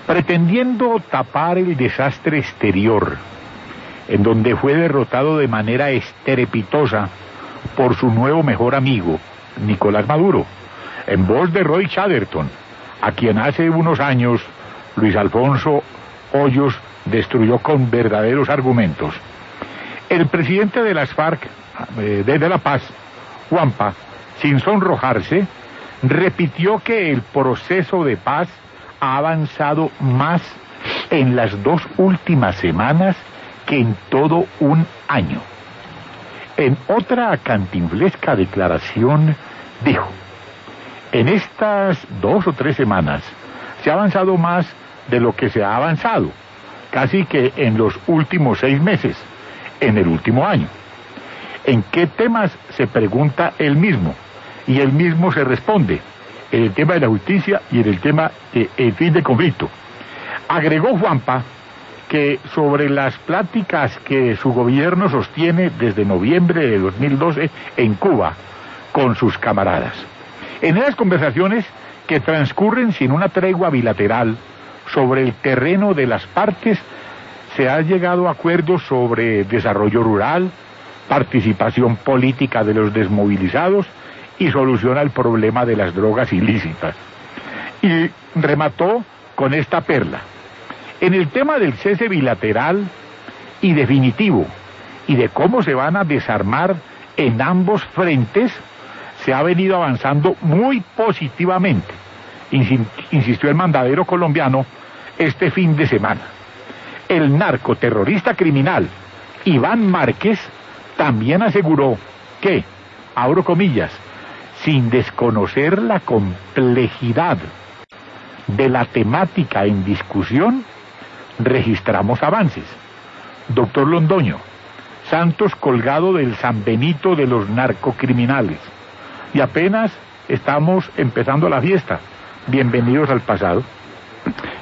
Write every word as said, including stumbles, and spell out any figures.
Pretendiendo tapar el desastre exterior, en donde fue derrotado de manera estrepitosa por su nuevo mejor amigo, Nicolás Maduro, en voz de Roy Chatterton, a quien hace unos años Luis Alfonso Hoyos destruyó con verdaderos argumentos. El presidente de las FARC, eh, desde La Paz, Juanpa, sin sonrojarse, repitió que el proceso de paz ha avanzado más en las dos últimas semanas que en todo un año. En otra cantinflesca declaración dijo: en estas dos o tres semanas se ha avanzado más de lo que se ha avanzado, casi que en los últimos seis meses, en el último año. ¿En qué temas? Se pregunta él mismo, y él mismo se responde: en el tema de la justicia y en el tema del fin del conflicto. Agregó Juanpa que sobre las pláticas que su gobierno sostiene desde noviembre de dos mil doce en Cuba con sus camaradas. En esas conversaciones, que transcurren sin una tregua bilateral sobre el terreno de las partes, se ha llegado a acuerdos sobre desarrollo rural, participación política de los desmovilizados y solución al problema de las drogas ilícitas. Y remató con esta perla: en el tema del cese bilateral y definitivo, y de cómo se van a desarmar en ambos frentes, se ha venido avanzando muy positivamente, insistió el mandadero colombiano este fin de semana. El narcoterrorista criminal Iván Márquez también aseguró que, abro comillas, sin desconocer la complejidad de la temática en discusión, registramos avances. Doctor Londoño, Santos colgado del San Benito de los narcocriminales, y apenas estamos empezando la fiesta. Bienvenidos al pasado.